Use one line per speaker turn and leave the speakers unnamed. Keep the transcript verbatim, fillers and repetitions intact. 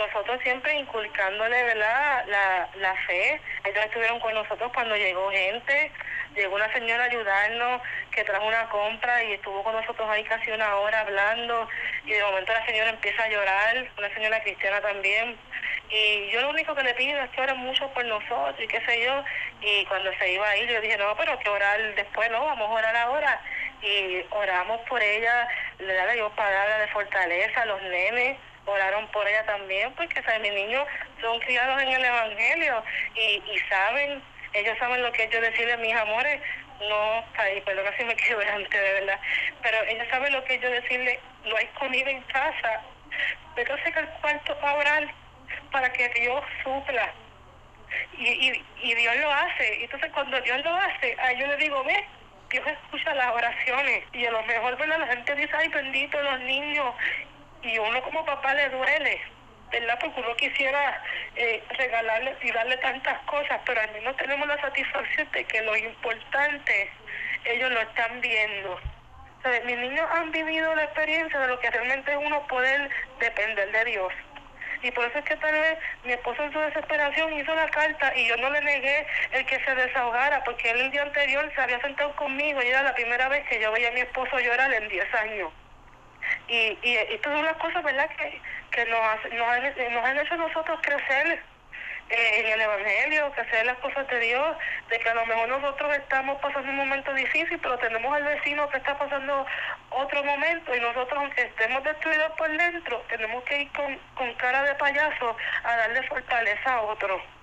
nosotros siempre inculcándole, ¿verdad?, la, la fe. Ellos estuvieron con nosotros cuando llegó gente, llegó una señora a ayudarnos, que trajo una compra y estuvo con nosotros ahí casi una hora hablando, y de momento la señora empieza a llorar, una señora cristiana también, y yo lo único que le pido es que oren mucho por nosotros y qué sé yo, y cuando se iba a ir yo dije, no, pero hay que orar después, no, vamos a orar ahora, y oramos por ella, le da Dios palabra de fortaleza a los nenes, oraron por ella también, porque ¿sabes? Mis niños son criados en el Evangelio y, y saben, ellos saben lo que ellos decirle a mis amores, no, ay, perdona si me quebrante de verdad, pero ellos saben lo que ellos decirle, no hay comida en casa, pero sé que el cuarto a orar para que Dios supla. Y, y, y Dios lo hace. Entonces cuando Dios lo hace, a yo le digo, ve, Dios escucha las oraciones. Y a lo mejor, ¿verdad? La gente dice, ay, bendito los niños. Y a uno como papá le duele, ¿verdad? Porque uno quisiera eh, regalarle y darle tantas cosas, pero al menos tenemos la satisfacción de que lo importante, ellos lo están viendo. ¿Sabes? Mis niños han vivido la experiencia de lo que realmente es uno poder depender de Dios. Y por eso es que tal vez mi esposo en su desesperación hizo la carta y yo no le negué el que se desahogara, porque él el día anterior se había sentado conmigo y era la primera vez que yo veía a mi esposo llorar en diez años. Y, y estas son las cosas, ¿verdad?, que, que nos, hace- nos, han, nos han hecho nosotros crecer eh, en el Evangelio, crecer las cosas de Dios, de que a lo mejor nosotros estamos pasando un momento difícil, pero tenemos al vecino que está pasando otro momento y nosotros, aunque estemos destruidos por dentro, tenemos que ir con, con cara de payaso a darle fortaleza a otro.